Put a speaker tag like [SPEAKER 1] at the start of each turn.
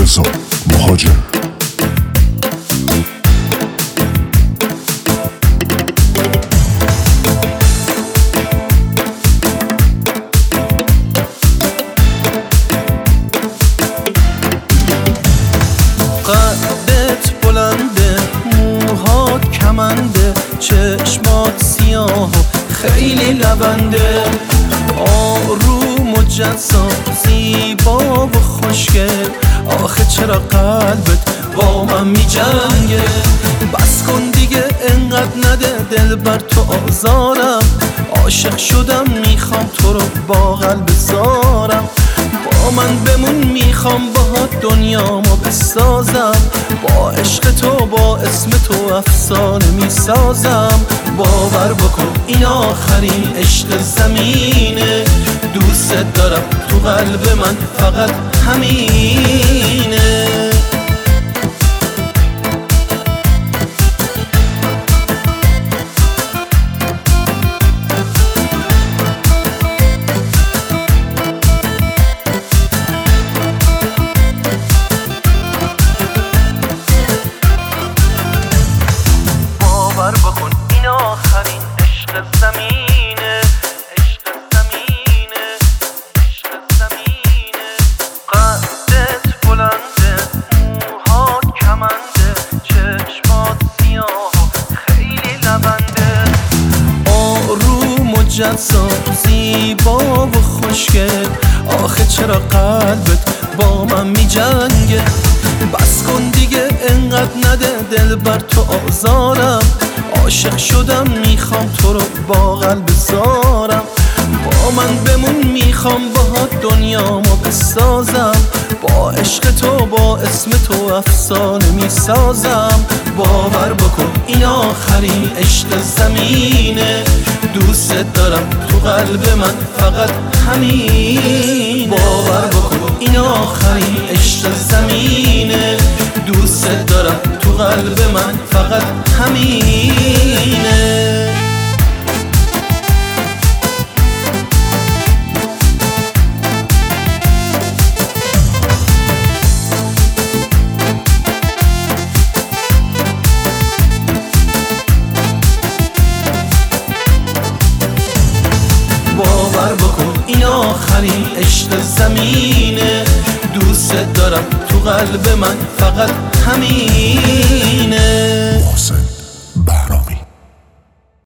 [SPEAKER 1] رضا مهاجر.
[SPEAKER 2] قدت بلنده، موهات کمنده، چشمات سیاه و خیلی لبنده، آروم و جذاب، زیبا و خوشگل. آخه چرا قلبت با من می جنگه؟ بس کن دیگه انقدر نده، دل بر تو آزارم. عاشق شدم میخوام تو رو با قلب زارم. با من بمون میخوام باهات دنیامو بسازم. با عشق تو با اسم تو افسانه میسازم. باور بکن این آخرین عشق زمینه. دوست دارم تو قلب من فقط همینه. باور بکن این آخرین عشق زمینه. عشق زمینه، عشق زمینه. قدت بلنده، موهات کمنده، چشمات سیاه و خیلی لبنده، آروم و جذاب، زیبا و خوشگل. آخه چرا قلبت با من می جنگه؟ بس کن دیگه انقدر نده، دل بر تو آزارم. عاشق شدم میخوام تو رو با قلب زارم. با من بمون میخوام باهات دنیامو بسازم. با عشق تو با اسم تو افسانه میسازم. باور بکن این آخرین عشق زمینه. دوست دارم تو قلب من فقط همین. باور بکن این آخرین عشق زمینه. دوست دارم تو قلب من فقط همینه. باور بکن این آخرین عشق زمینه. دوست دارم تو قلب من فقط همینه.